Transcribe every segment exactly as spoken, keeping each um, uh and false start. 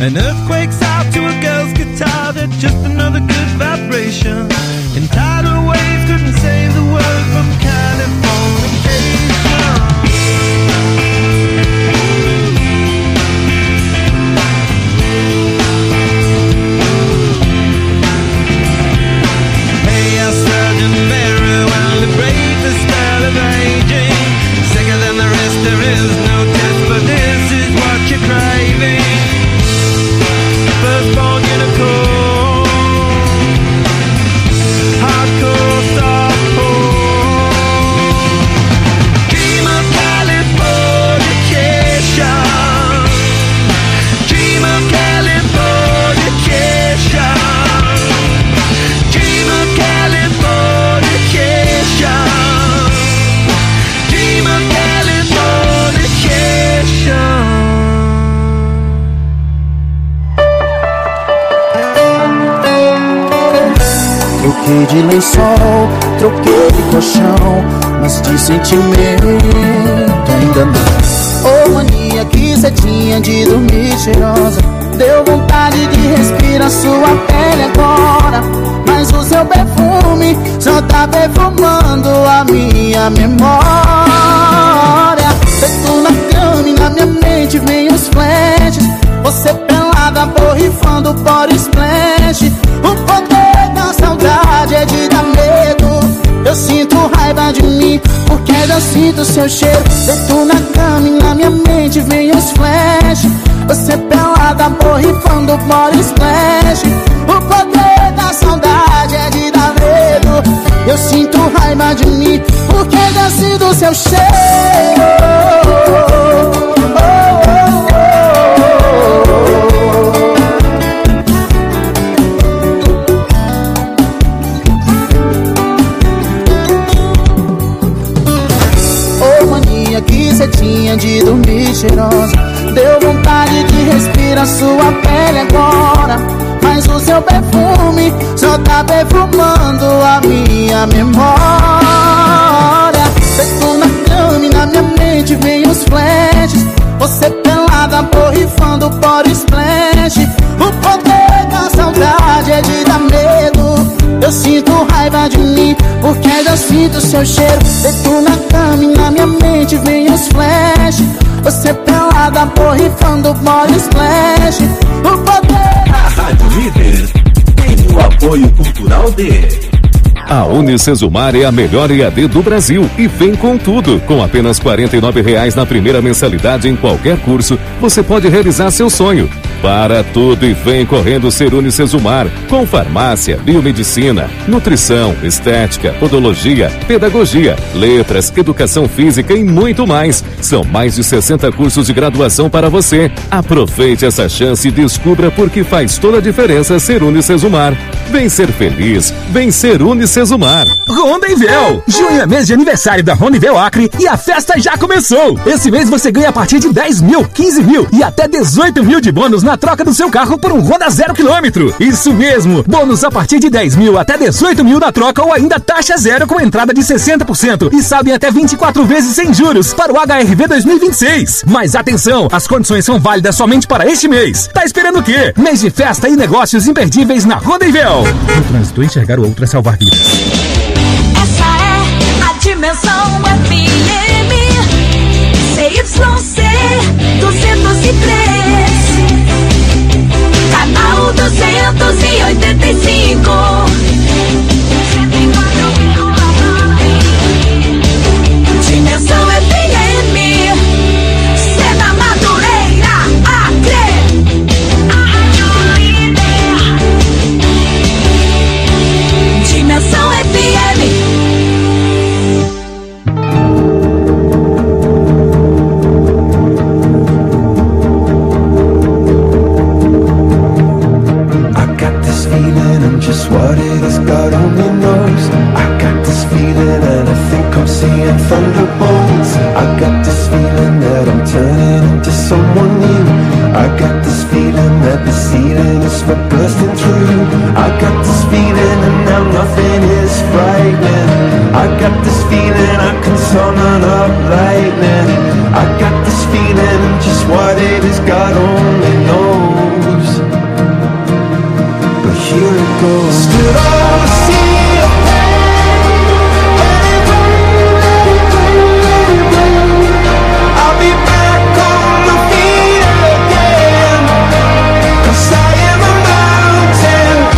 An earthquake's out to a girl's guitar, that's just another good vibration. And tidal waves couldn't save the world from Californication. Hey, our surgeon very well to break the spell of aging. Sicker than the rest, there is no test, but this is what you're craving. Firstborn unicorn, hardcore softcore. Dream of Californication. Dream of Californication. Dream of Californication. Dream of Californication. Troquei de lençol, troquei de colchão, mas de sentimento ainda não. Ô mania que cê tinha de dormir cheirosa, deu vontade de respirar sua pele agora. Mas o seu perfume só tá perfumando a minha memória. Feito na cama e na minha mente vem os flashes, você pelada borrifando body splash. O poder da saudade é de dar medo. Eu sinto raiva de mim porque já sinto seu cheiro. Deito na cama e na minha mente vem os flash, você pelada borrifando body splash. O poder da saudade é de dar medo. Eu sinto raiva de mim porque já sinto seu cheiro. Que cê tinha de dormir cheirosa, deu vontade de respirar sua pele agora. Mas o seu perfume só tá perfumando a minha memória. Feito na cama e na minha mente vem os flashes, você pelada borrifando body splash. O poder da saudade é de dar medo. Eu sinto raiva de mim porque já sinto seu cheiro. Deito na cama e na minha mente vem os flash, você pelada borrifando body splash. O poder da Rádio Líder tem o apoio cultural de... A Unicesumar é a melhor E A D do Brasil e vem com tudo. Com apenas quarenta e nove reais na primeira mensalidade em qualquer curso, você pode realizar seu sonho. Para tudo e vem correndo ser Unicesumar, com farmácia, biomedicina, nutrição, estética, podologia, pedagogia, letras, educação física e muito mais. São mais de sessenta cursos de graduação para você. Aproveite essa chance e descubra por que faz toda a diferença ser Unicesumar. Vem ser feliz, vem ser Unicesumar. Rondevel! Junho é mês de aniversário da Rondevel Acre e a festa já começou! Esse mês você ganha a partir de dez mil, quinze mil e até dezoito mil de bônus na troca do seu carro por um Honda zero quilômetro. Isso mesmo! Bônus a partir de dez mil até dezoito mil na troca ou ainda taxa zero com entrada de sessenta por cento e saldo até vinte e quatro vezes sem juros para o H R V dois mil e vinte e seis. Mas atenção, as condições são válidas somente para este mês. Tá esperando o quê? Mês de festa e negócios imperdíveis na Rondevel. No trânsito, enxergar o outro é salvar vidas. Essa é a Dimensão F M C Y C duzentos e três, canal duzentos e oitenta e cinco. Dimensão F M, Sena Madureira, Acre. Dimensão F M. Just what it is, God only knows. I got this feeling and I think I'm seeing thunderbolts. I got this feeling that I'm turning into someone new. I got this feeling that the ceiling is for bursting through. I got this feeling and now nothing is frightening. I got this feeling I can summon up lightning. I got this feeling and just what it is, God only knows. go. Stood on the sea of pain. Let it rain, let it rain, let it rain. I'll be back on my feet again, 'cause I am a mountain.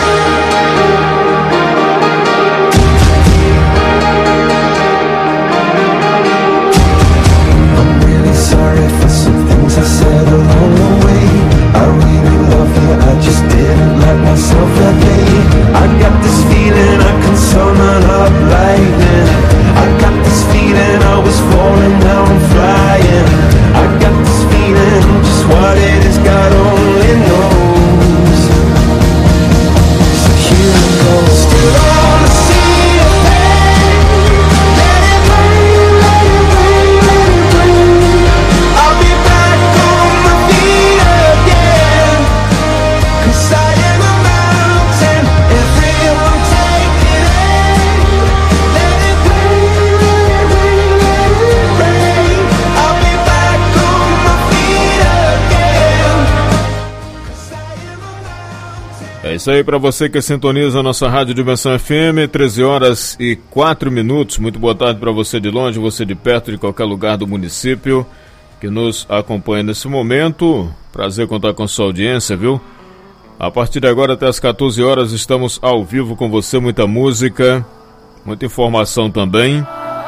I'm really sorry for some things I said along the way. I really love you, I just didn't let myself that day. I got this feeling I can summon up lightning. I got this feeling I was falling, now I'm flying. I got this feeling, just what it is God only knows. So here it goes. Stood on the sea of pain. Let it rain, let it rain, let it rain. I'll be back on my feet again, 'cause I am a mountain. Everyone take it in. Let it rain, let it rain, let it rain. I'll be back on my feet again, 'cause I am a mountain. É isso aí para você que sintoniza a nossa Rádio Dimensão F M, treze horas e quatro minutos. Muito boa tarde para você de longe, você de perto, de qualquer lugar do município que nos acompanha nesse momento. Prazer contar com sua audiência, viu? A partir de agora até as quatorze horas estamos ao vivo com você, muita música, muita informação também.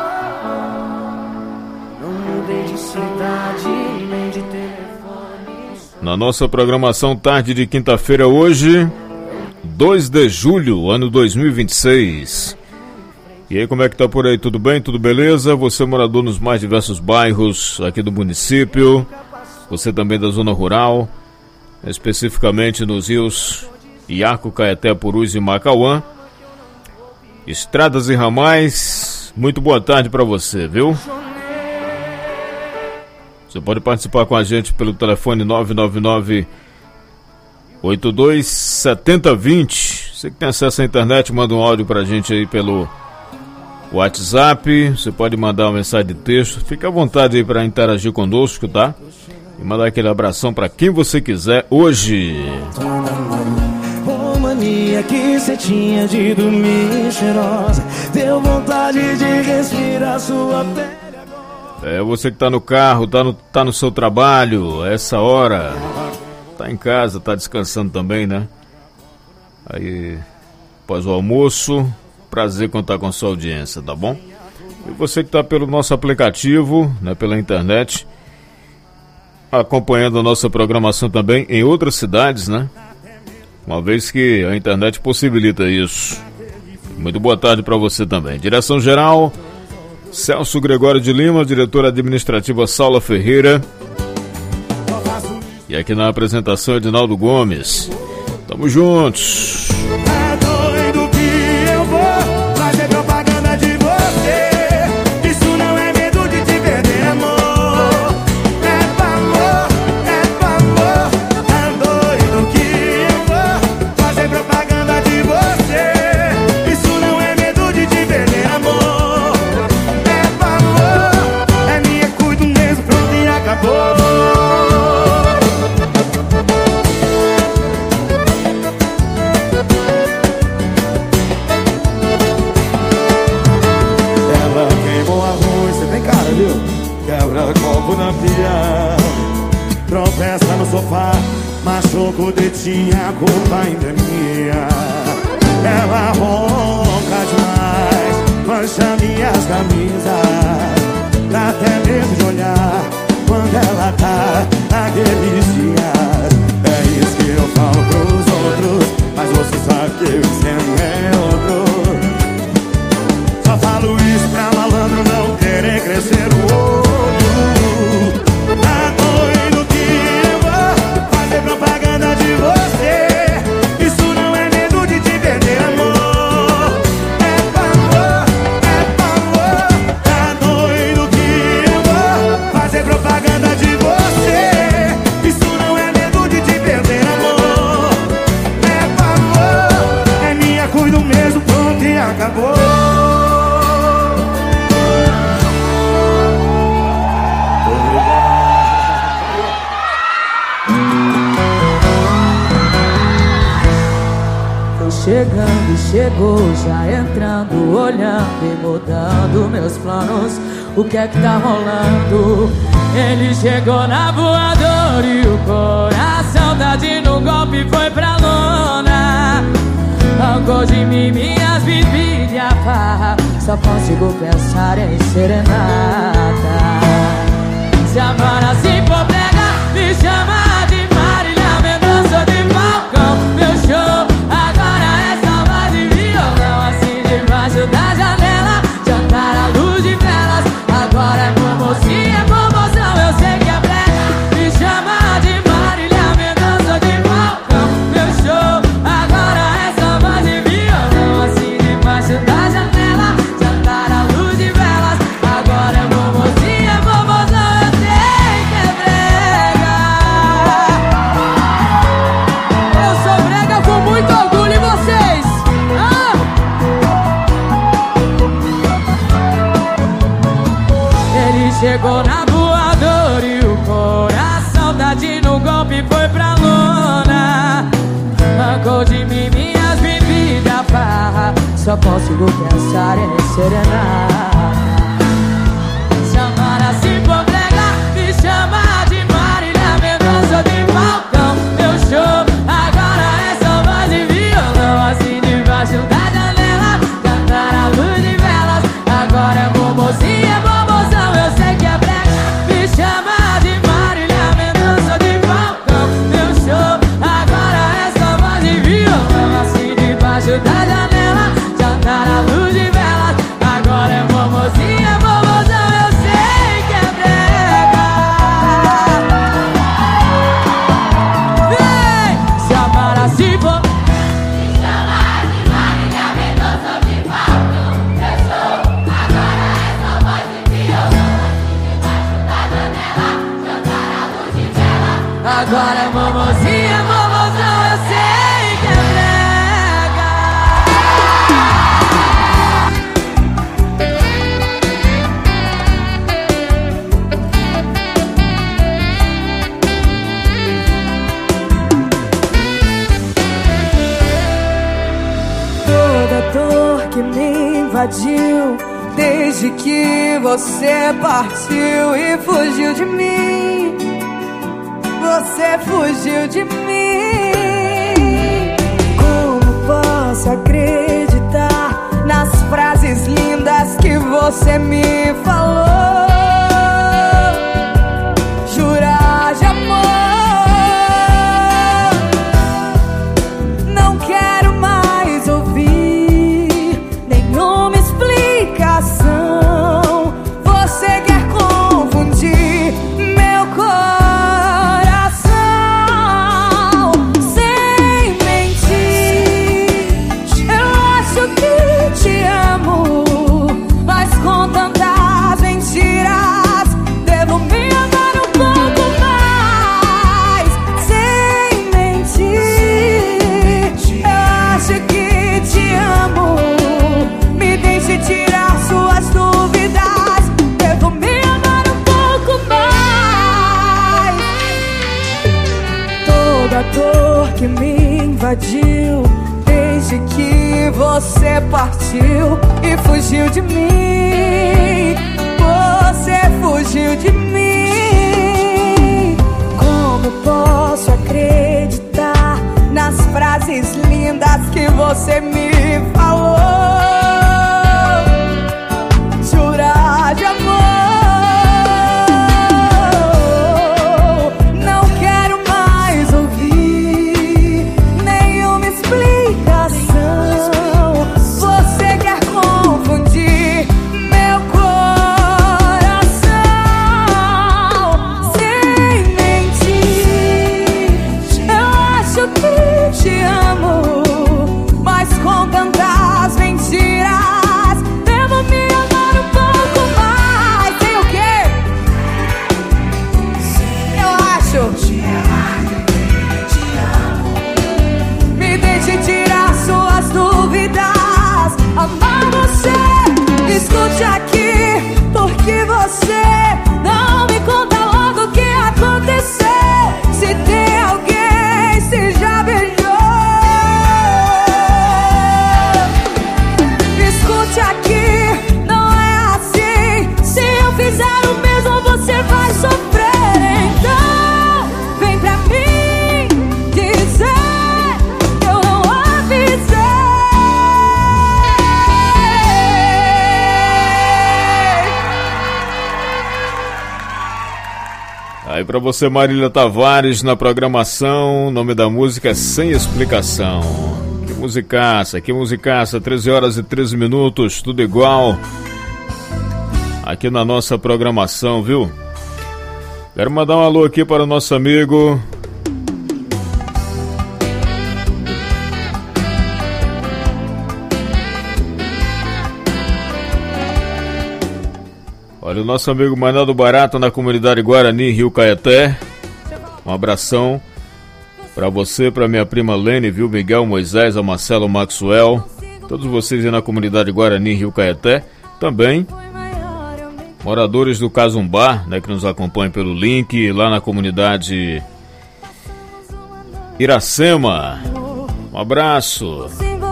Na nossa programação tarde de quinta-feira hoje, dois de julho, ano dois mil e vinte e seis. E aí, como é que tá por aí? Tudo bem? Tudo beleza? Você morador nos mais diversos bairros aqui do município, você também da zona rural, especificamente nos rios Iaco, Caeté, Purus e Macauã, estradas e ramais, muito boa tarde para você, viu? Você pode participar com a gente pelo telefone nove nove nove, oito dois sete zero dois zero. Você que tem acesso à internet, manda um áudio pra gente aí pelo WhatsApp. Você pode mandar uma mensagem de texto. Fique à vontade aí para interagir conosco, tá? E mandar aquele abração pra quem você quiser hoje. Ô mania que cê tinha de dormir cheirosa, deu vontade de respirar sua pele. É você que tá no carro, tá no, tá no seu trabalho, essa hora, tá em casa, tá descansando também, né? Aí, após o almoço, prazer contar com a sua audiência, tá bom? E você que tá pelo nosso aplicativo, né, pela internet, acompanhando a nossa programação também em outras cidades, né? Uma vez que a internet possibilita isso. Muito boa tarde para você também. Direção geral, Celso Gregório de Lima, diretora administrativa Saula Ferreira. E aqui na apresentação, Edinaldo Gomes. Tamo juntos. É doido que eu vou fazer propaganda de você. Isso não é medo de te perder, amor. É amor, é amor. É doido que eu vou fazer propaganda de você. Isso não é medo de te perder, amor. É amor, é minha, cuido mesmo, pronto e acabou. Quebra copo na pia, tropeça no sofá, machuca o dedinho, a culpa ainda é minha. Ela ronca demais, mancha minhas camisas, dá até medo de olhar quando ela tá naqueles dias. É isso que eu falo pros outros, mas você sabe que eu sempre é outro. Só falo isso pra malandro não querer crescer o olho. Tá doido que eu vou fazer propaganda de você. Isso não é medo de te perder, amor. É amor, é amor. Tá doido que eu vou fazer propaganda de você. Isso não é chegando, chegou, já entrando, olhando e mudando meus planos. O que é que tá rolando? Ele chegou na voadora e o coração dado no golpe foi pra lona. Arrancou de mim minhas bebidas e a farra, só consigo pensar em serenata. Se amar assim for brega, me chama de Marília Mendonça de Falcão. Meu show agora é só voz de violão, assim debaixo da janela, jantar à luz de velas. Agora é promoção, é promoção, eu sei que é brega. Me chama de Marília Mendonça de Falcão. Meu show agora é só voz de violão, assim debaixo da janela, jantar à luz de velas. Agora é promoção, é promoção, eu sei que é brega. Eu sou brega com muito orgulho, e vocês? Ah! Ele chegou na voadora e o coração dado no golpe foi pra lona. Arrancou de mim minhas bebidas, farra, só consigo pensar em serenata. Se amar assim for brega, me chama de Marília Mendonça de Falcão. Meu show agora é só voz de violão, assim debaixo da janela, cantar à luz de velas. Agora é bobozinha, boboção, eu sei que é brega. Me chama de Marília Mendonça de Falcão. Meu show agora é só voz de violão, assim debaixo da janela, jantar à luz de velas. Agora é bobozinha, boboção, eu sei que é brega. Vem! Se amar assim for... Agora é momozinha, momozão, eu sei que é Toda dor que me invadiu desde que você partiu e fugiu de mim. Você fugiu de mim. Como posso acreditar nas frases lindas que você me falou? Jurar de amor. Não quero mais ouvir nenhuma explicação. Você quer confundir meu coração. Que me invadiu desde que você partiu e fugiu de mim. Você fugiu de mim. Como posso acreditar nas frases lindas que você me falou? Jurar de amor. Te amo, mas com pra você, Marília Tavares, na programação. O nome da música é Sem Explicação. Que musicaça, que musicaça. treze horas e treze minutos, tudo igual aqui na nossa programação, viu? Quero mandar um alô aqui para o nosso amigo Olha, o nosso amigo Manado Barata na comunidade Guarani, Rio Caeté. Um abração para você, para minha prima Lene, viu? Miguel, Moisés, a Marcelo, Maxwell, todos vocês aí na comunidade Guarani, Rio Caeté. Também moradores do Casumbá, né, que nos acompanham pelo link, lá na comunidade Iracema. Um abraço.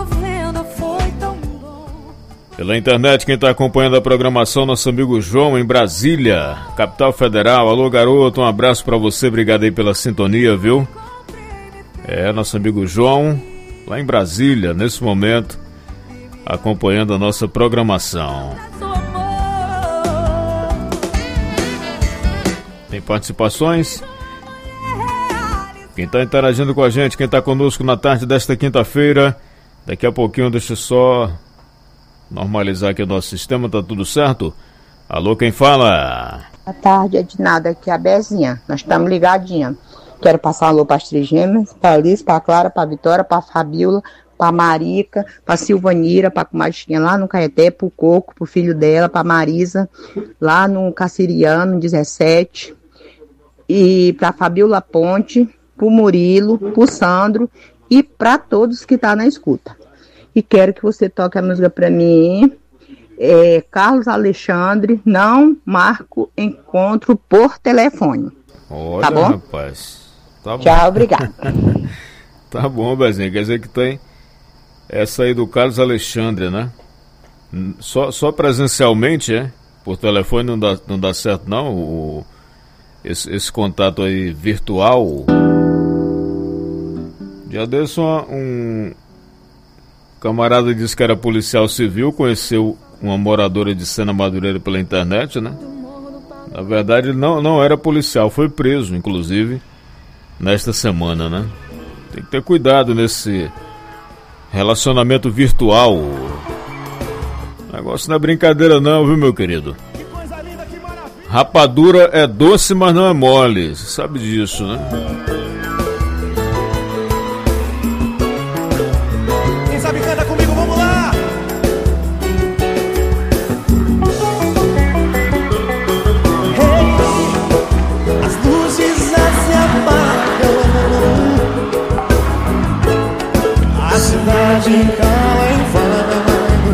Pela internet, quem está acompanhando a programação, nosso amigo João, em Brasília, capital federal. Alô, garoto, um abraço para você, obrigado aí pela sintonia, viu? É, nosso amigo João, lá em Brasília, nesse momento, acompanhando a nossa programação. Tem participações? Quem está interagindo com a gente, quem está conosco na tarde desta quinta-feira, daqui a pouquinho, deixa só normalizar aqui o nosso sistema, tá tudo certo? Alô, quem fala? Boa tarde, Ednada, aqui é a Bezinha, nós estamos ligadinha. Quero passar um alô para as trigêmeas, para a Alice, para a Clara, para a Vitória, para a Fabiola, para a Marica, para a Silvanira, para a comadinha lá no Caeté, para o Coco, para o filho dela, para a Marisa, lá no Caciriano, dezessete, e para a Fabiola Ponte, para o Murilo, para o Sandro e para todos que estão tá na escuta. E quero que você toque a música para mim, é, Carlos Alexandre, Não Marco Encontro por Telefone. Olha, tá bom? Rapaz. Tá bom. Tchau, obrigado. Tá bom, Bezinha, quer dizer que tem essa aí do Carlos Alexandre, né? Só, só presencialmente, é? Por telefone não dá, não dá certo, não? O, esse, esse contato aí virtual. Já desse uma, um... camarada disse que era policial civil, conheceu uma moradora de Sena Madureira pela internet, né? Na verdade, ele não, não era policial, foi preso, inclusive, nesta semana, né? Tem que ter cuidado nesse relacionamento virtual. O negócio não é brincadeira não, viu, meu querido? Rapadura é doce, mas não é mole. Você sabe disso, né? Cala em vão,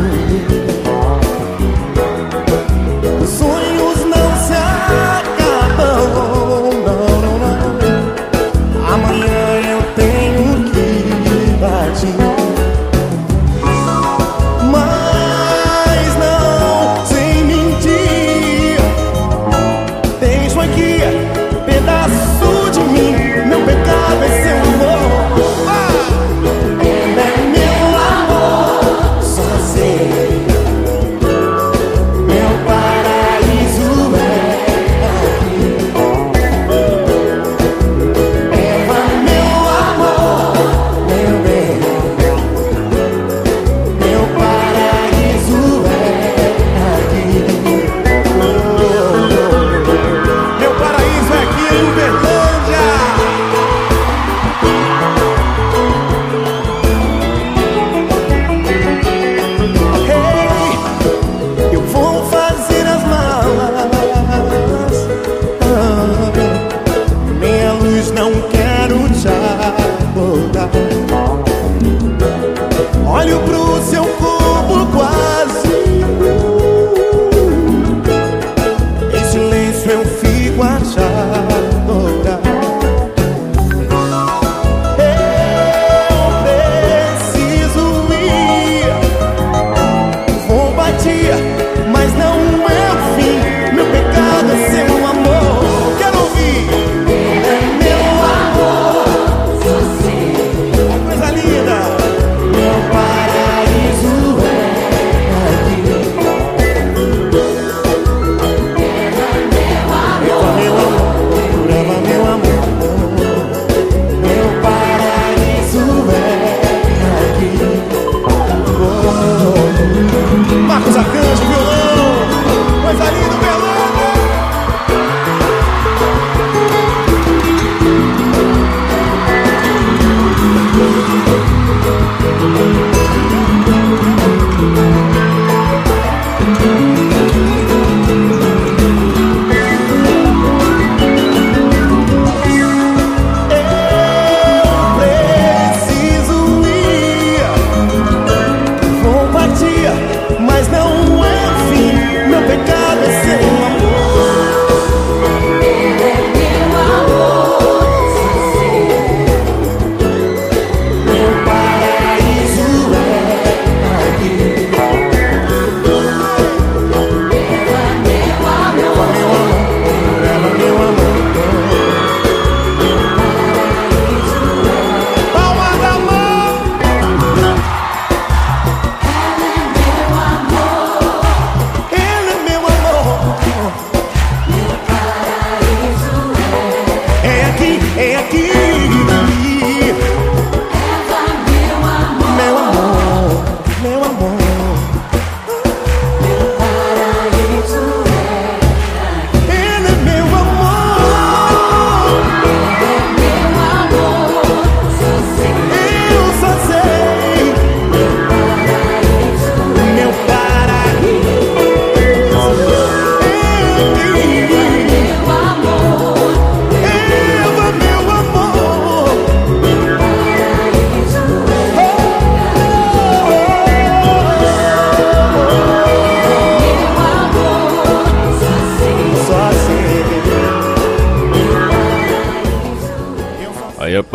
os sonhos não se acabam, não, não, não. Amanhã eu tenho que partir, mas não sem mentir. Deixo aqui um pedaço de mim, meu pecado é seu amor. Ele é meu amor.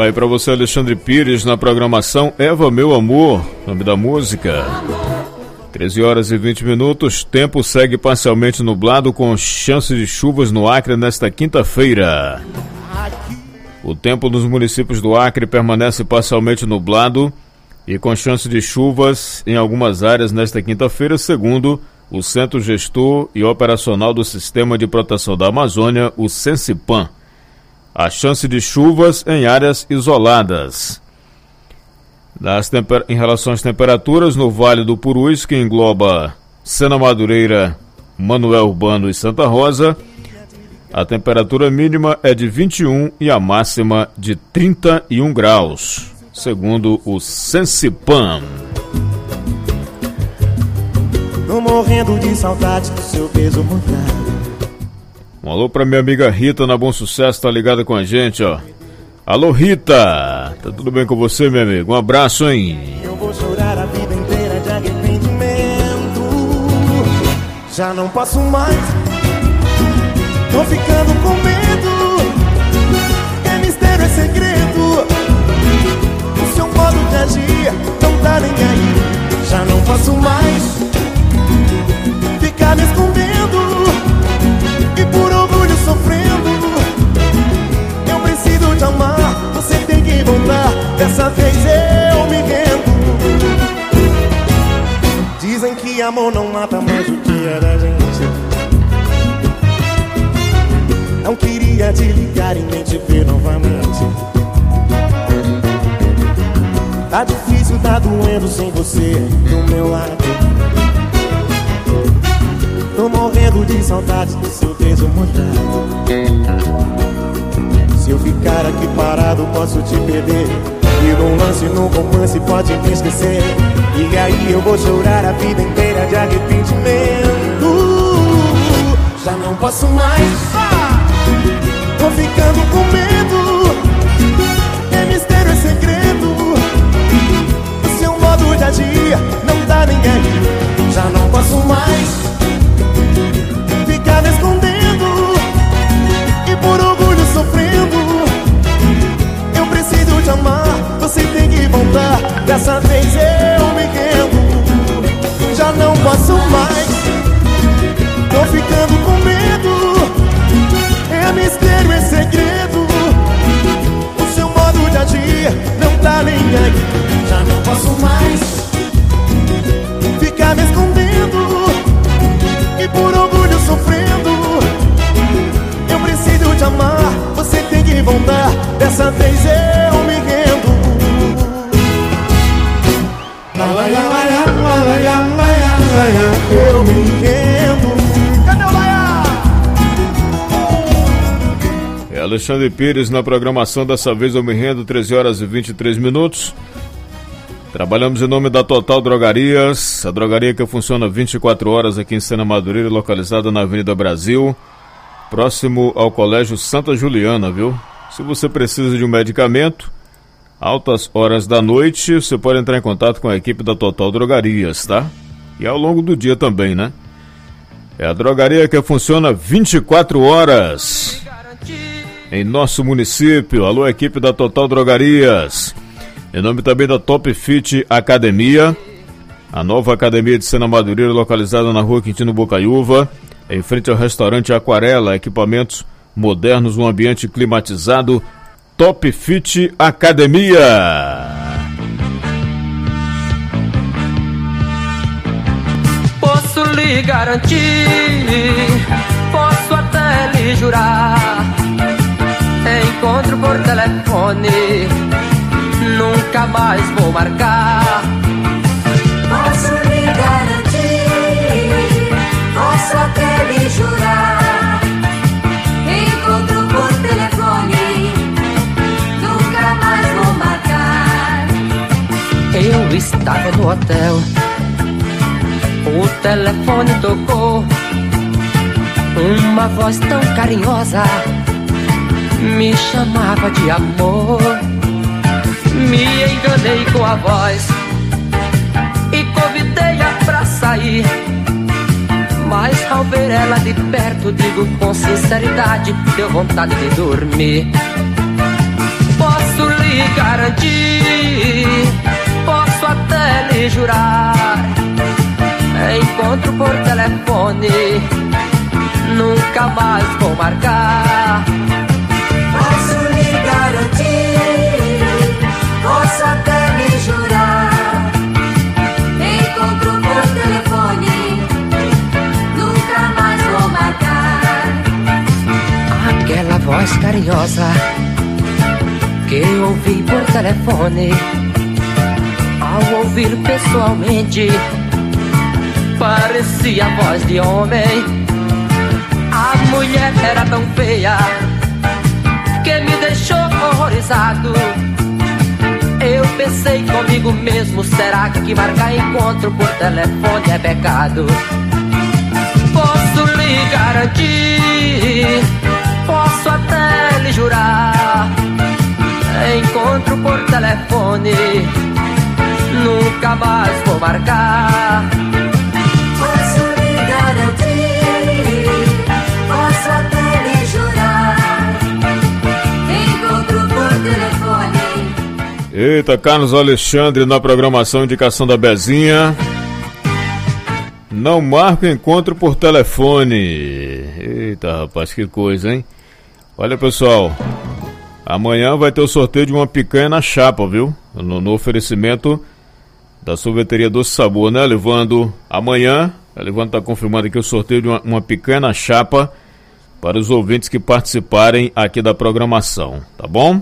Vai para você, Alexandre Pires, na programação Eva Meu Amor, nome da música. treze horas e vinte minutos, tempo segue parcialmente nublado com chance de chuvas no Acre nesta quinta-feira. O tempo nos municípios do Acre permanece parcialmente nublado e com chance de chuvas em algumas áreas nesta quinta-feira, segundo o Centro Gestor e Operacional do Sistema de Proteção da Amazônia, o Sensipan. A chance de chuvas em áreas isoladas. Das temper... Em relação às temperaturas, no Vale do Purus, que engloba Sena Madureira, Manoel Urbano e Santa Rosa, a temperatura mínima é de vinte e um e a máxima de trinta e um graus, segundo o Sensipan. Tô morrendo de saudade do seu beijo molhado. Um alô pra minha amiga Rita na Bom Sucesso, tá ligada com a gente, ó. Alô, Rita! Tá tudo bem com você, meu amigo? Um abraço, hein? Eu vou chorar a vida inteira de arrependimento. Já não posso mais. Tô ficando com medo. É mistério, é segredo. O seu modo de agir não tá nem aí. Já não posso mais ficar me escondendo e por orgulho sofrendo. Eu preciso te amar, você tem que voltar. Dessa vez eu me rendo. Dizem que amor não mata mais o que é da gente. Não queria te ligar e nem te ver novamente. Tá difícil, tá doendo sem você do meu lado. Tô morrendo de saudade do seu beijo molhado. Se eu ficar aqui parado posso te perder. E num lance, num romance pode me esquecer. E aí eu vou chorar a vida inteira de arrependimento. Já não posso mais. Tô ficando com medo. É mistério, é segredo. O seu modo de agir não tá nem aí. Já não posso mais ficar me escondendo e por orgulho sofrendo. Eu preciso te amar, você tem que voltar. Dessa vez eu me rendo. Já não posso mais. Tô ficando com medo. É mistério, é segredo. O seu modo de agir não tá nem aí. Já não posso mais ficar me escondendo e por orgulho sofrendo. Eu preciso te amar, você tem que voltar. Dessa vez eu me rendo. Eu me rendo. Cadê o Laia? É Alexandre Pires na programação Dessa Vez Eu Me Rendo, treze horas e vinte e três minutos. Trabalhamos em nome da Total Drogarias, a drogaria que funciona vinte e quatro horas aqui em Sena Madureira, localizada na Avenida Brasil, próximo ao Colégio Santa Juliana, viu? Se você precisa de um medicamento, altas horas da noite, você pode entrar em contato com a equipe da Total Drogarias, tá? E ao longo do dia também, né? É a drogaria que funciona vinte e quatro horas em nosso município. Alô, equipe da Total Drogarias. Em nome também da Top Fit Academia, a nova academia de Sena Madureira, localizada na rua Quintino Bocaiúva, em frente ao restaurante Aquarela, equipamentos modernos, um ambiente climatizado. Top Fit Academia. Posso lhe garantir, posso até lhe jurar, encontro por telefone, nunca mais vou marcar. Posso lhe garantir, posso até lhe jurar, encontro por telefone, nunca mais vou marcar. Eu estava no hotel, o telefone tocou, uma voz tão carinhosa me chamava de amor. Me enganei com a voz e convidei-a pra sair, mas ao ver ela de perto, digo com sinceridade, deu vontade de dormir. Posso lhe lhe garantir, posso até lhe jurar, encontro por telefone, nunca mais vou marcar. Posso lhe garantir, posso até lhe jurar, encontro por telefone, nunca mais vou marcar. Aquela voz carinhosa que eu ouvi por telefone, ao ouvir pessoalmente, parecia a voz de homem. A mulher era tão feia que me deixou horrorizado. Eu pensei comigo mesmo, será que marcar encontro por telefone é pecado? Posso lhe garantir, posso até lhe jurar, encontro por telefone, nunca mais vou marcar. Posso lhe garantir, posso até lhe jurar, encontro por telefone. Eita, Carlos Alexandre na programação Indicação da Bezinha. Não marca encontro por telefone. Eita, rapaz, que coisa, hein? Olha, pessoal, amanhã vai ter o sorteio de uma picanha na chapa, viu? No, no oferecimento da sorveteria Doce Sabor, né, Levando? Amanhã, a Levando tá confirmando aqui o sorteio de uma, uma picanha na chapa para os ouvintes que participarem aqui da programação, tá bom?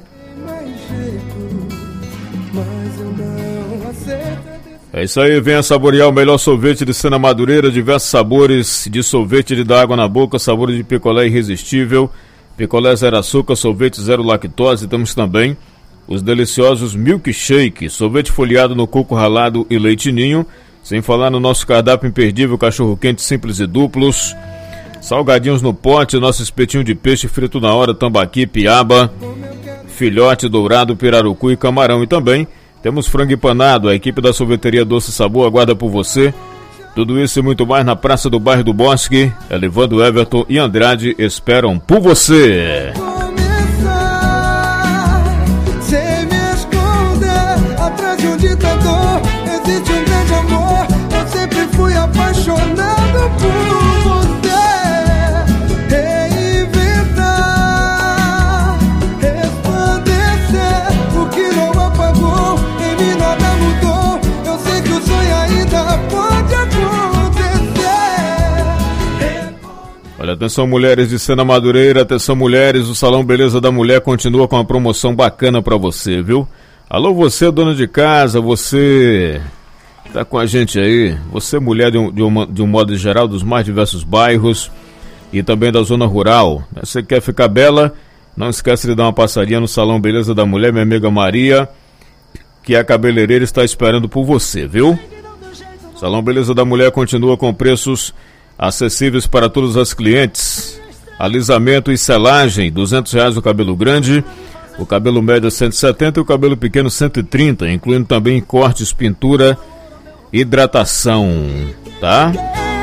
É isso aí, venha saborear o melhor sorvete de Sena Madureira, diversos sabores de sorvete de dar água na boca, sabores de picolé irresistível, picolé zero açúcar, sorvete zero lactose. Temos também os deliciosos milkshake, sorvete folheado no coco ralado e leite ninho, sem falar no nosso cardápio imperdível, cachorro quente simples e duplos, salgadinhos no pote, nosso espetinho de peixe frito na hora, tambaqui, piaba, filhote dourado, pirarucu e camarão. E também temos frango empanado. A equipe da sorveteria Doce Sabor aguarda por você. Tudo isso e muito mais na Praça do Bairro do Bosque. Elevando, Everton e Andrade esperam por você. Sem me esconder atrás de um ditador, existe um grande amor. Eu sempre fui apaixonado por você. Reinventar, resplandecer o que não apagou, em mim nada mudou. Eu sei que o sonho ainda pode acontecer. Olha, atenção mulheres de Sena Madureira, atenção mulheres, o Salão Beleza da Mulher continua com uma promoção bacana pra você, viu? Alô, você dona de casa, você tá com a gente aí, você mulher de um, de, uma, de um modo geral dos mais diversos bairros e também da zona rural. Você quer ficar bela? Não esquece de dar uma passadinha no Salão Beleza da Mulher, minha amiga Maria, que a cabeleireira está esperando por você, viu? Salão Beleza da Mulher continua com preços acessíveis para todos os clientes. Alisamento e selagem, duzentos reais o cabelo grande, o cabelo médio cento e setenta e o cabelo pequeno cento e trinta, incluindo também cortes, pintura, hidratação, tá?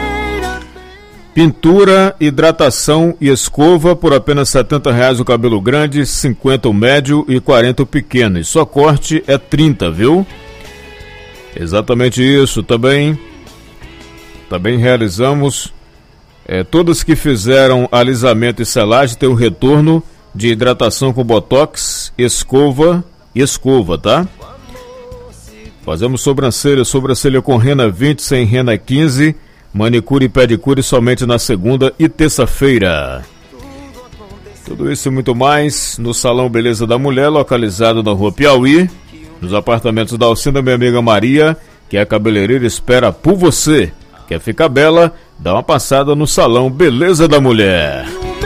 Pintura, hidratação e escova por apenas setenta reais o cabelo grande, cinquenta o médio e quarenta o pequeno. E só corte é trinta, viu? Exatamente isso. Também, também realizamos, é, todos que fizeram alisamento e selagem têm o retorno de hidratação com botox, escova e escova, tá? Fazemos sobrancelha, sobrancelha com rena vinte, sem rena quinze, manicure e pedicure somente na segunda e terça-feira. Tudo isso e muito mais no Salão Beleza da Mulher, localizado na Rua Piauí, nos apartamentos da Alcinda, minha amiga Maria, que é a cabeleireira, espera por você. Quer ficar bela? Dá uma passada no Salão Beleza da Mulher.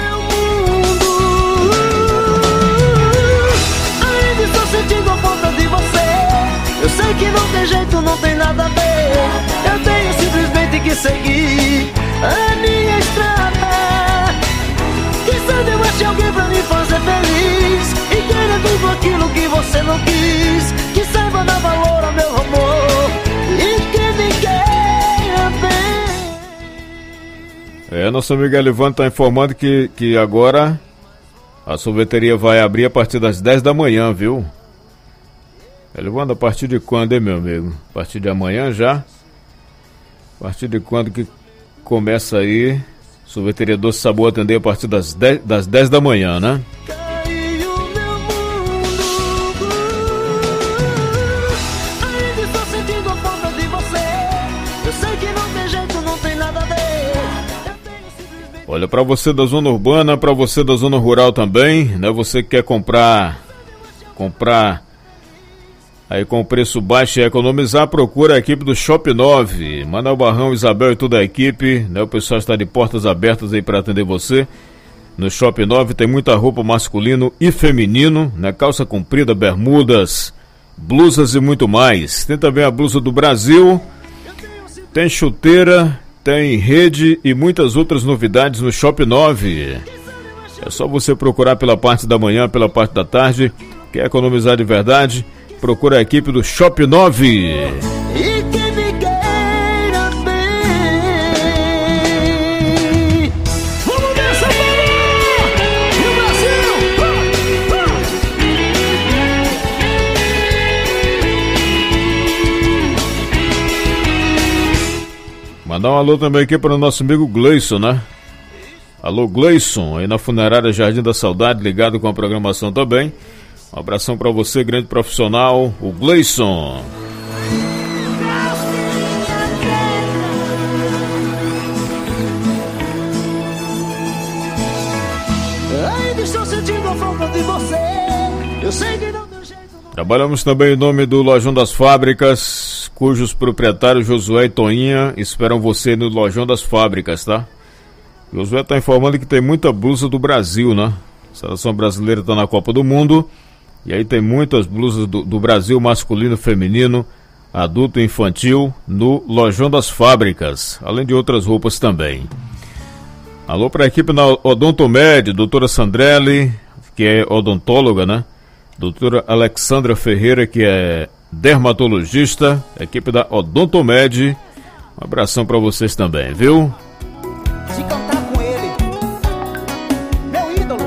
Ainda estou sentindo a falta de você. Eu sei que não tem jeito, não tem nada a ver. Eu tenho simplesmente que seguir a minha estrada. Quem sabe eu ache alguém pra me fazer feliz e queira tudo aquilo que você não quis. Que saiba dar valor ao meu amor e que me queira bem. É, nosso amigo Elivan está informando que, que agora a sorveteria vai abrir a partir das dez da manhã, viu? Elevando a partir de quando, hein, meu amigo? A partir de amanhã já? A partir de quando que começa aí? Sorveteria Doce Sabor atender a partir das dez, das dez da manhã, né? Olha, para você da zona urbana, para você da zona rural também, né? Você que quer comprar, comprar aí com preço baixo e economizar, procura a equipe do Shop nove. Manuel Barrão, Isabel e toda a equipe, né? O pessoal está de portas abertas aí para atender você. No Shop nove tem muita roupa masculino e feminino, né? Calça comprida, bermudas, blusas e muito mais. Tem também a blusa do Brasil, tem chuteira, tem rede e muitas outras novidades no Shop nove. É só você procurar pela parte da manhã, pela parte da tarde. Quer economizar de verdade? Procura a equipe do Shop nove. E que me queira bem. Vamos ver essa bola! E o Brasil! Mandar um alô também aqui para o nosso amigo Gleison, né? Alô Gleison, aí na Funerária Jardim da Saudade, ligado com a programação também. Um abração para você, grande profissional, o Gleison. Ainda estou sentindo a falta de você. Eu sei que não deu jeito. Trabalhamos também em nome do Lojão das Fábricas, cujos proprietários Josué e Toinha esperam você no Lojão das Fábricas, tá? Josué está informando que tem muita blusa do Brasil, né? A seleção brasileira está na Copa do Mundo. E aí tem muitas blusas do, do Brasil, masculino, feminino, adulto e infantil, no Lojão das Fábricas, além de outras roupas também. Alô para a equipe na Odontomed, doutora Sandrelli, que é odontóloga, né? Doutora Alexandra Ferreira, que é dermatologista, equipe da Odontomed. Um abração para vocês também, viu? De cantar com ele, meu ídolo.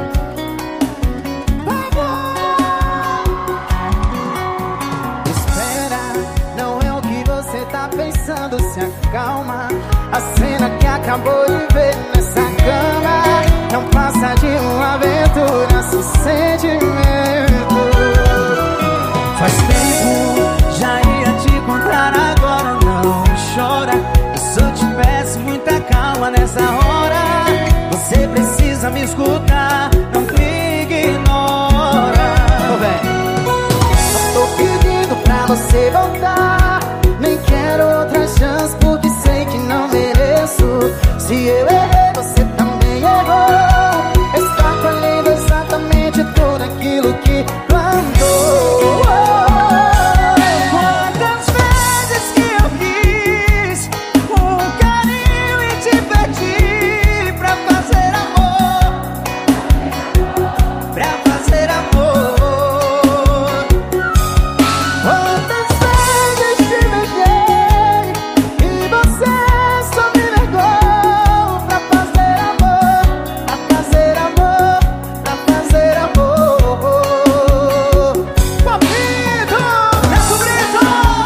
Espera, não é o que você tá pensando, se acalma. A cena que acabou de ver nessa cama não passa de uma aventura, sem sentimento. Faz tempo, já ia te contar, agora não chora. E se eu tivesse muita calma nessa hora, você precisa me escutar, não me ignora. Tô bem. Eu tô pedindo pra você voltar, nem quero outra chance porque sei que não mereço. Se eu errei, você também errou. Está colhendo exatamente tudo aquilo que plantou. Quantas vezes que eu quis um carinho e te pedi pra fazer amor, pra fazer amor. Quantas vezes te beijei e você só me negou pra fazer amor, pra fazer amor, pra fazer amor. Papito, Neto Brito,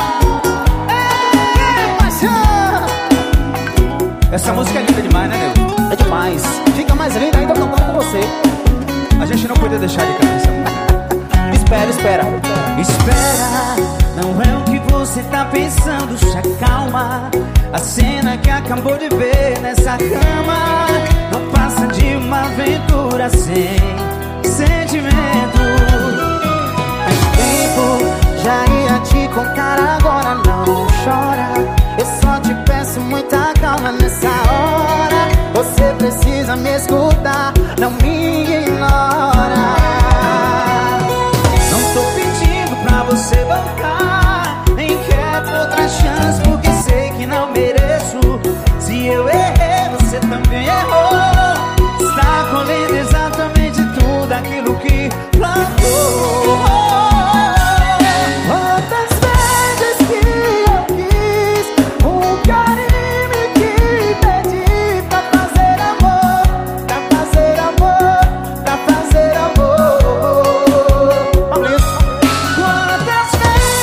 ei, paixão. Essa música é linda demais, né, nego? É demais. Fica mais linda ainda cantando com você. A gente não podia deixar de cantar essa música. Espera, espera. Espera, não é o que você tá pensando, se acalma. A cena que acabou de ver nessa cama não passa de uma aventura sem sentimento. Faz tempo, já ia te contar, agora não chora. Eu só te peço muita calma nessa hora. Você precisa me escutar, não me ignora. Não tô pedindo pra você voltar, nem quero outra chance porque sei que não mereço. Se eu errei, você também errou. Está colhendo exatamente tudo aquilo que plantou. Quantas vezes que eu quis um carinho e te pedi pra fazer amor, pra fazer amor, pra fazer amor. Quantas vezes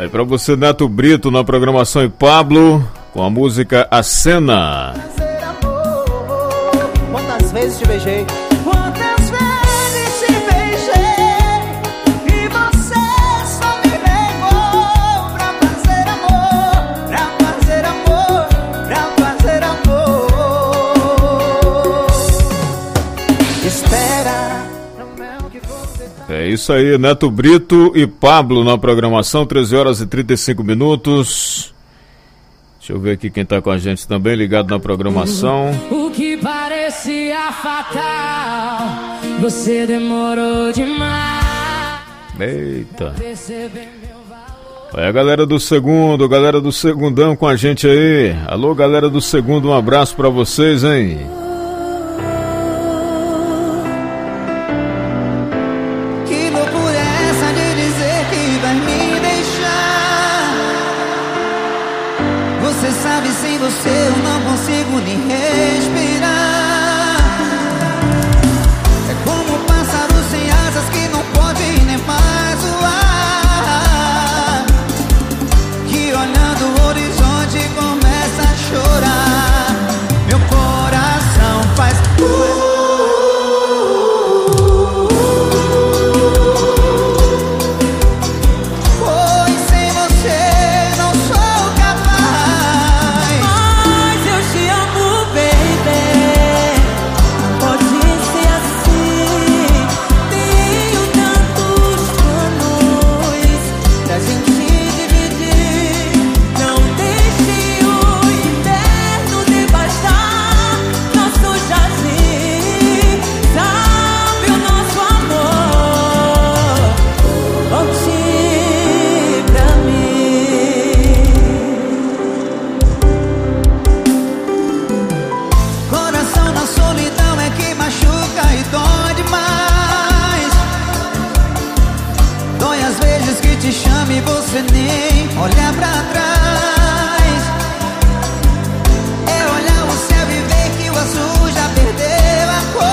Aí pra você, Neto Brito, na programação, e Pablo, com a música A Cena. Quantas vezes te beijei? Quantas vezes te beijei? E você só me negou pra fazer amor, pra fazer amor, pra fazer amor. Espera. É isso aí, Neto Brito e Pablo na programação, treze horas e trinta e cinco minutos. Deixa eu ver aqui quem tá com a gente também, ligado na programação. O que parecia fatal, você demorou demais. Eita. Aí a galera do segundo, galera do segundão com a gente aí. Alô, galera do segundo, um abraço pra vocês, hein? Sem você eu não consigo nem respirar. É como um pássaro sem asas que não pode nem mais voar, que olhando o horizonte começa a chorar. Meu coração faz uh, você nem olhar pra trás. É olhar o céu e ver que o azul já perdeu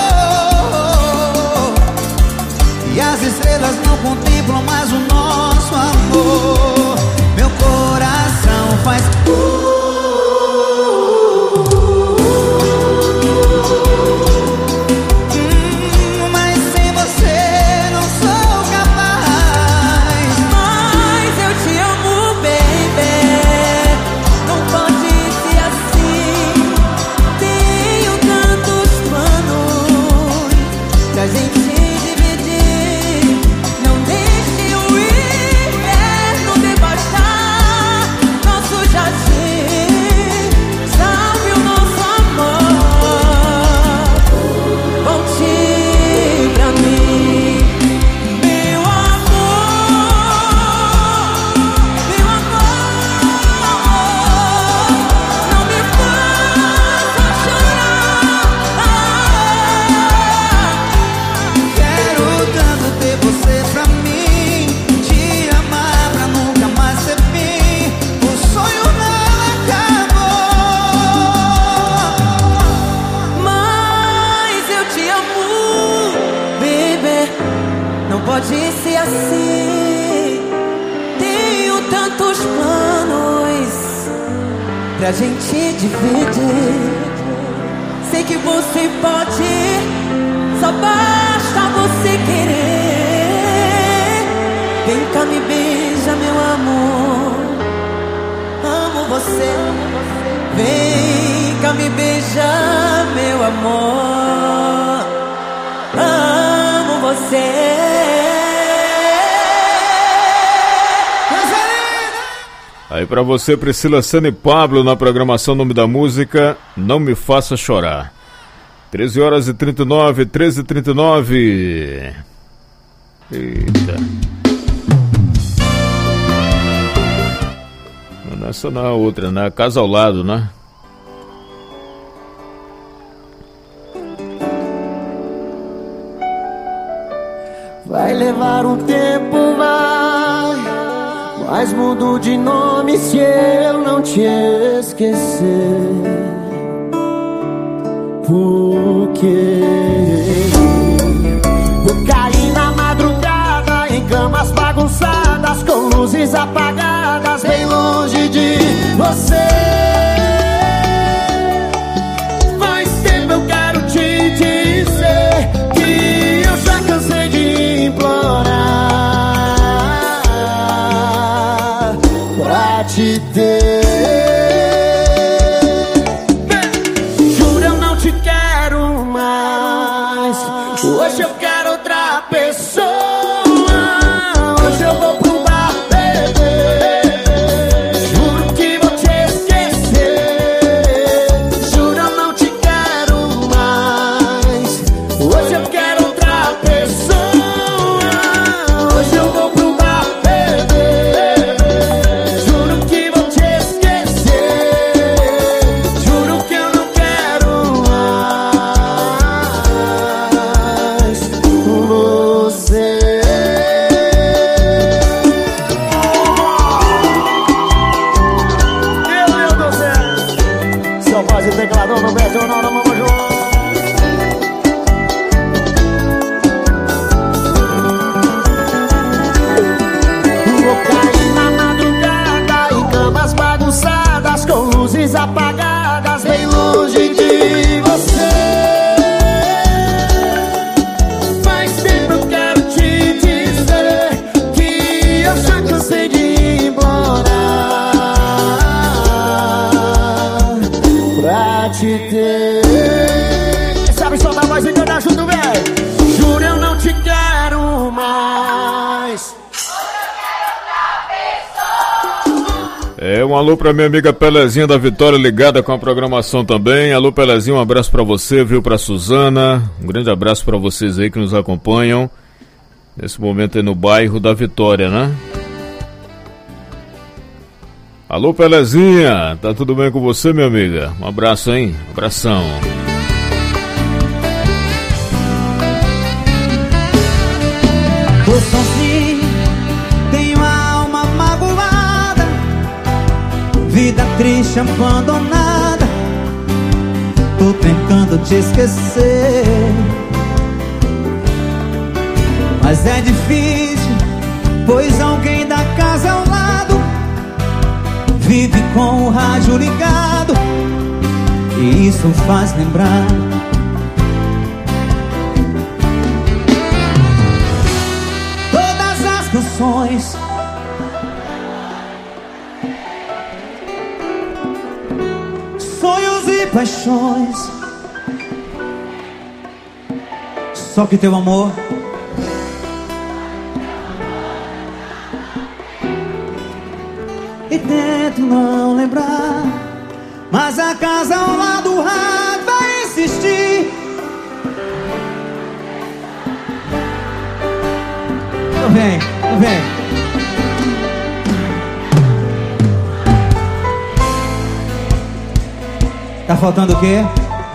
a cor, e as estrelas não contemplam mais o nosso amor. Meu coração faz uh, pra gente dividir. Sei que você pode, só basta você querer. Vem cá, me beija, meu amor. Amo você. Vem cá, me beija, meu amor. Amo você. Aí pra você, Priscila Senna e Pablo na programação, nome da música Não Me Faça Chorar. treze horas e trinta e nove, treze e trinta e nove. Eita. Não é essa, não é outra, né? Casa ao lado, né? Vai levar um tempo, vai, mas mudo de nome se eu não te esquecer. Porque vou cair na madrugada em camas bagunçadas com luzes apagadas. você. Faz tempo eu quero te dizer que eu já cansei de implorar pra te ter. Juro, eu não te quero mais. Hoje eu quero outra pessoa. Hoje eu vou pro bar beber. Juro que vou te esquecer. Juro, eu não te quero mais. Hoje eu quero outra pessoa. Hoje eu vou pro bar beber. Juro que vou te esquecer. Juro que eu não quero mais você. Meu Deus do céu. Seu voz e teclador no beijão, não, não, vamos junto. Vou cair na madrugada em camas bagunçadas, com luzes apagadas, bem longe de você. Faz tempo eu quero te dizer que eu já cansei de implorar pra te ter. Quem sabe soltar a voz e cantar junto, velho? Juro, eu não te quero mais. É, um alô pra minha amiga Pelezinha da Vitória, ligada com a programação também. Alô, Pelezinha, um abraço pra você, viu, pra Suzana. Um grande abraço pra vocês aí que nos acompanham nesse momento aí no bairro da Vitória, né? Alô, Pelezinha, tá tudo bem com você, minha amiga? Um abraço, hein? Um abração. Tô sozinho, tenho a alma magoada, vida triste, abandonada. Tô tentando te esquecer, mas é difícil, pois alguém da casa ao lado vive com o rádio ligado, e isso faz lembrar todas as canções, sonhos e paixões. Só que teu amor e tento não lembrar, mas a casa ao lado do rádio vai insistir. Então vem, então vem. Tá faltando o quê?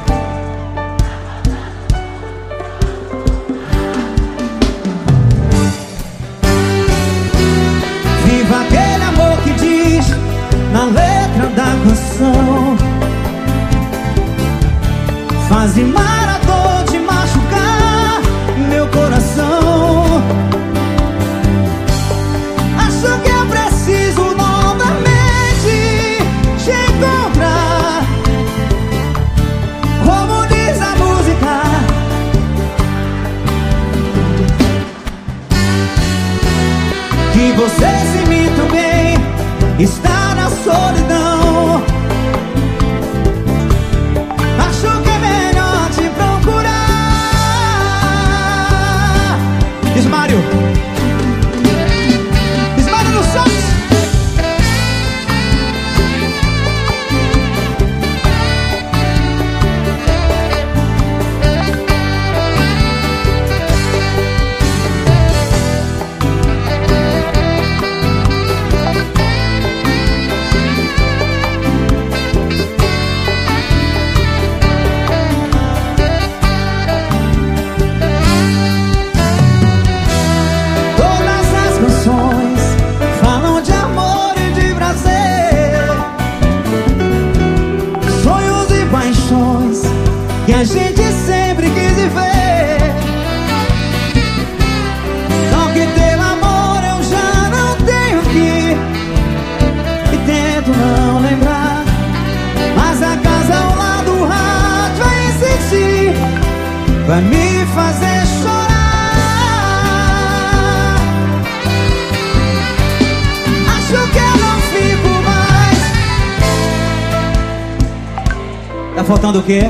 Viva aquele amor que diz na letra da canção, faz maratona de machucar meu coração. Acho que eu preciso novamente te encontrar, como diz a música. Que você sem mim também está na solidão. Acho que é melhor te procurar. Ismário, Ismário no Santos. vai me fazer chorar. Acho que eu não fico mais. Tá faltando o quê?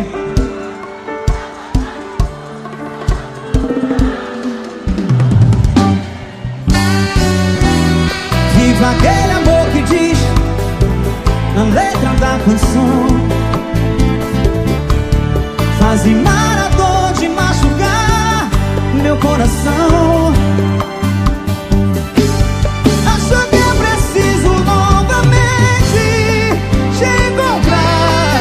Viva aquele amor que diz na letra da canção, fazem maratona de machucar meu coração. Acho que eu preciso novamente te encontrar,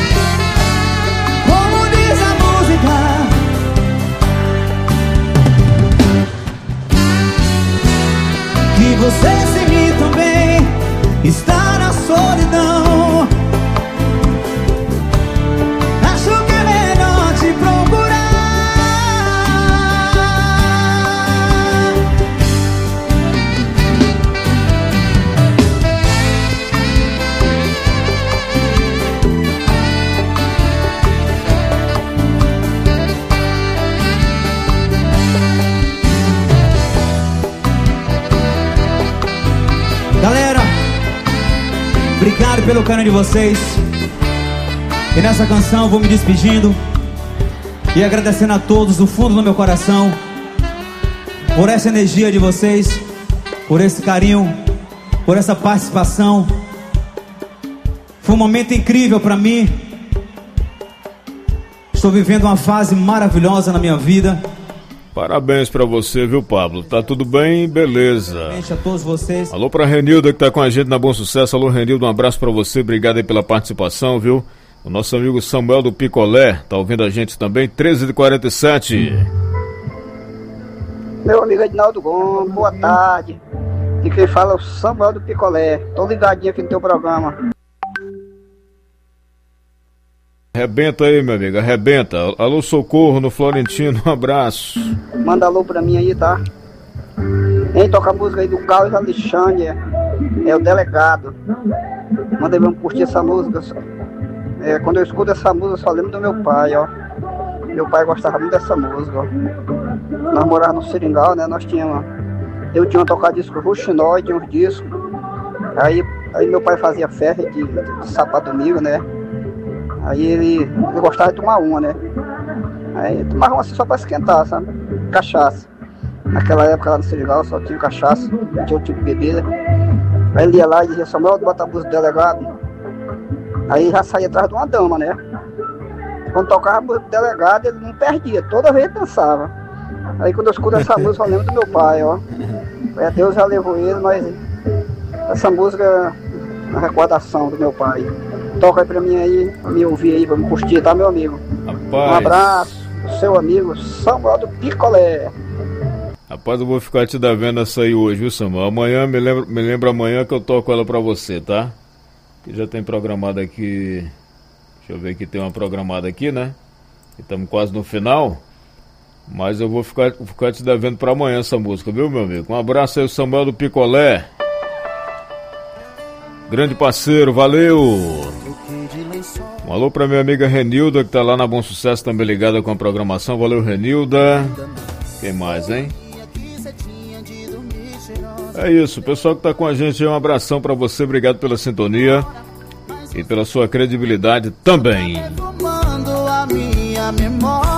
como diz a música. Que você sem mim também está na solidão. Acho que é melhor te procurar. Galera, obrigado pelo carinho de vocês. E nessa canção eu vou me despedindo e agradecendo a todos do fundo do meu coração por essa energia de vocês, por esse carinho, por essa participação. Foi um momento incrível pra mim. Estou vivendo uma fase maravilhosa na minha vida. Parabéns pra você, viu, Pablo? Tá tudo bem? Beleza. Parabéns a todos vocês. Alô pra Renilda que tá com a gente na Bom Sucesso. Alô, Renilda, um abraço pra você. Obrigado aí pela participação, viu? O nosso amigo Samuel do Picolé tá ouvindo a gente também. treze e quarenta e sete. Meu amigo Edinaldo Gomes, boa tarde. E quem fala é o Samuel do Picolé. Tô ligadinho aqui no teu programa. Arrebenta aí, meu amigo, arrebenta. Alô, Socorro no Florentino, um abraço. Manda alô pra mim aí, tá? Hein, toca a música aí do Carlos Alexandre, é o Delegado. Manda aí, vamos curtir essa música. É, quando eu escuto essa música, eu só lembro do meu pai, ó. Meu pai gostava muito dessa música, ó. Nós morávamos no Seringal, né? Nós tínhamos. Eu tinha um tocadisco Ruxinói, tinha uns discos. Aí, aí meu pai fazia festa de, de, de sábado domingo, né? Aí ele, ele gostava de tomar uma, né? Aí tomava uma assim só pra esquentar, sabe? Cachaça. Naquela época lá no Seringal só tinha cachaça, não tinha outro tipo de bebida. Aí ele ia lá e dizia, Samuel, bota a música do Delegado. Aí já saía atrás de uma dama, né? Quando tocava a música do Delegado, ele não perdia, toda vez ele dançava. Aí quando eu escuto essa música, eu lembro do meu pai, ó. É, Deus já levou ele, mas essa música é uma recordação do meu pai. Toca aí pra mim aí, pra me ouvir aí, pra me curtir, tá, meu amigo? Rapaz. Um abraço do seu amigo Samuel do Picolé. Rapaz, eu vou ficar te devendo essa aí hoje, viu, Samuel? Amanhã, me lembra, me lembra amanhã que eu toco ela pra você, tá? Que já tem programada aqui. Deixa eu ver que tem uma programada aqui, né? Estamos quase no final. Mas eu vou ficar, vou ficar te devendo pra amanhã essa música, viu, meu amigo? Um abraço aí, o Samuel do Picolé. Grande parceiro, valeu! Um alô pra minha amiga Renilda, que tá lá na Bom Sucesso, também ligada com a programação. Valeu, Renilda. Quem mais, hein? É isso, pessoal que tá com a gente, um abração pra você, obrigado pela sintonia e pela sua credibilidade também. Tomando a minha memória,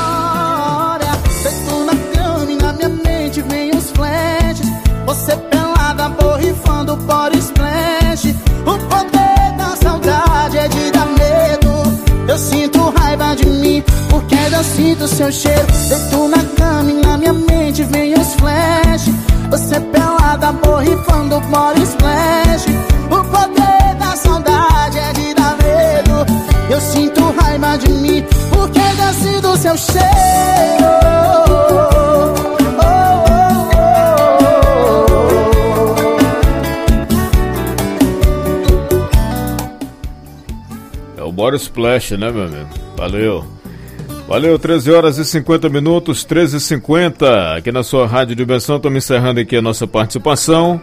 feito na cama e na minha mente vem os flashes. Você pelada, borrifando por splash. O poder da saudade é de dar medo. Eu sinto raiva de mim, porque eu sinto seu cheiro. Deito na cama e na minha mente vem os flash. Você pelada, borrifando por splash. O poder da saudade é de dar medo. Eu sinto raiva de mim, porque eu sinto seu cheiro. Bora Splash, né, meu amigo? Valeu. Valeu, treze horas e cinquenta minutos, treze e cinquenta, aqui na sua Rádio Dimensão. Estamos encerrando aqui a nossa participação.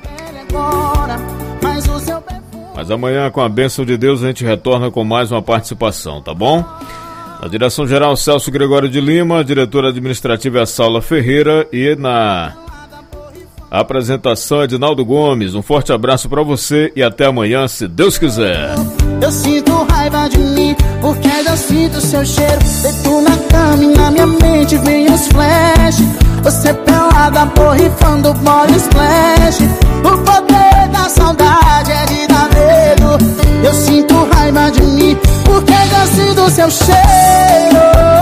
Mas amanhã, com a bênção de Deus, a gente retorna com mais uma participação, tá bom? Na direção-geral, Celso Gregório de Lima, diretora administrativa é a Saula Ferreira e na apresentação Edinaldo Gomes. Um forte abraço para você e até amanhã, se Deus quiser. Eu sinto raiva de mim, porque eu sinto seu cheiro. Deito na cama e na minha mente vem os flash. Você pelada, borrifando body splash. O poder da saudade é de dar medo. Eu sinto raiva de mim, porque eu sinto seu cheiro.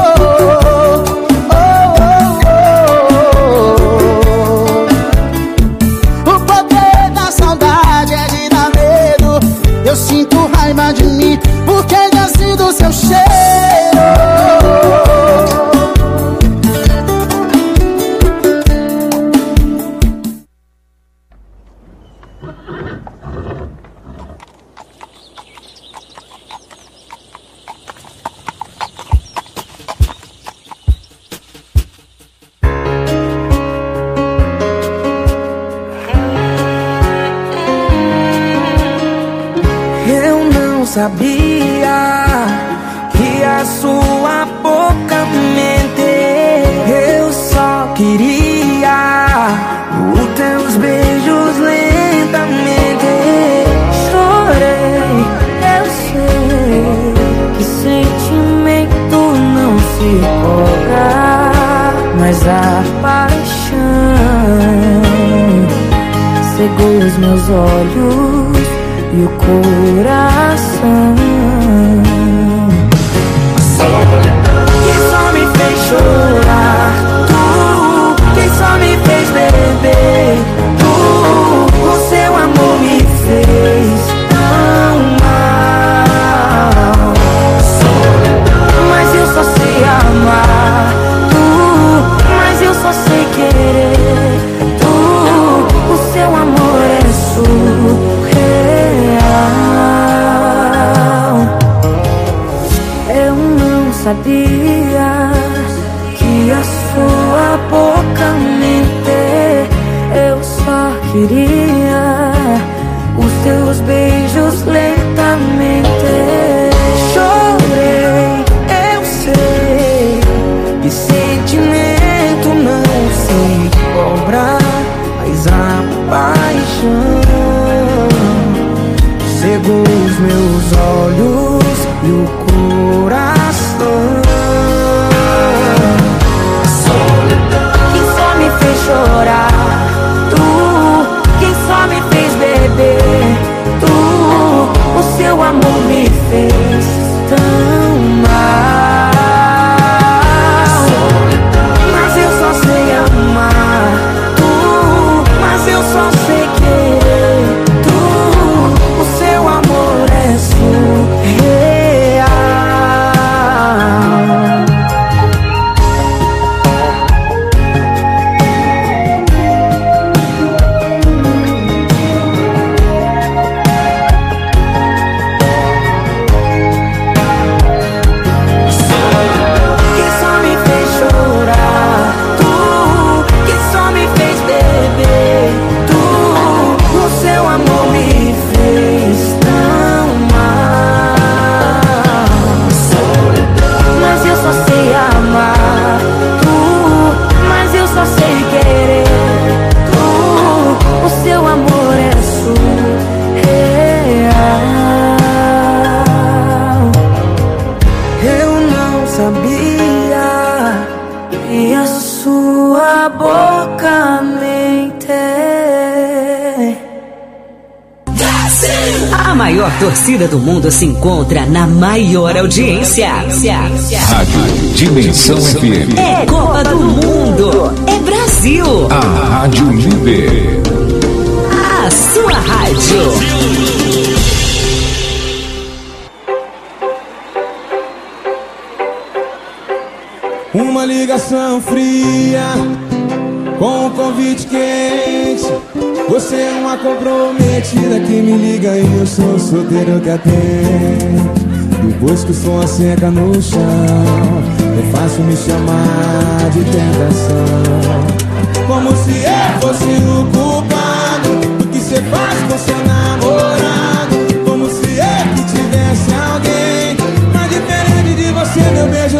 Oh, oh, oh. O poder da saudade é de dar medo. Eu sinto raiva de mim, porque eu sinto seu cheiro. Sabia que a sua boca mente. Eu só queria os teus beijos lentamente. Chorei, eu sei que sentimento não se cobra, mas a paixão cegou os meus olhos e o coração. Quem só me fez chorar, tu. Quem só me fez beber, tu. O seu amor me fez tão mal. Mas eu só sei amar, tu. Mas eu só sei querer, tu. O seu amor é surreal. Sabia que a sua boca mente. Eu só queria os teus beijos lentamente. Chorei, eu sei que sentimento não se cobra, mas a paixão cegou os meus olhos e o coração. Quem só me fez chorar, tu. Quem só me fez beber, tu. O seu amor me fez tão mal. Mas eu só sei amar, tu. Mas eu só sei querer, tu. O seu amor é surreal. A maior torcida do mundo se encontra na maior audiência. Rádio Dimensão F M. É Copa do Mundo. É Brasil. A Rádio Líder. A sua rádio. Uma ligação fria com um convite quente. Você é uma comprometida que me liga e eu sou solteiro que atende. Depois que o som seca no chão, é fácil me chamar de tentação. Como se eu fosse o culpado do que você faz com seu namorado. Como se eu que tivesse alguém mais diferente de você, meu beijo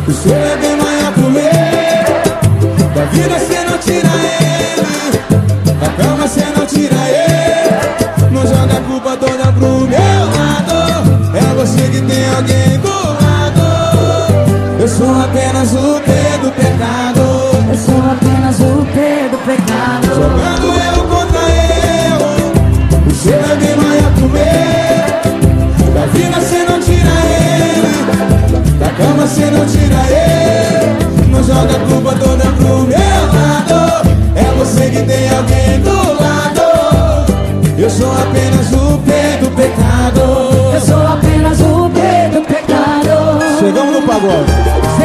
Você é bem maior que ele. Da vida cê não tira ele, da cama cê não tira ele. Não joga a culpa toda pro meu lado, é você que tem alguém do lado. Eu sou apenas o P do pecado. Eu sou apenas o P do pecado. Jogando eu contra eu, você é bem maior que o meu. Da vida cê não tira ele, da cama cê não tira ele. Não joga a culpa toda pro meu lado, é você que tem alguém do lado. Eu sou apenas o P do pecado. Eu sou apenas o P do pecado. Chegamos no pagode.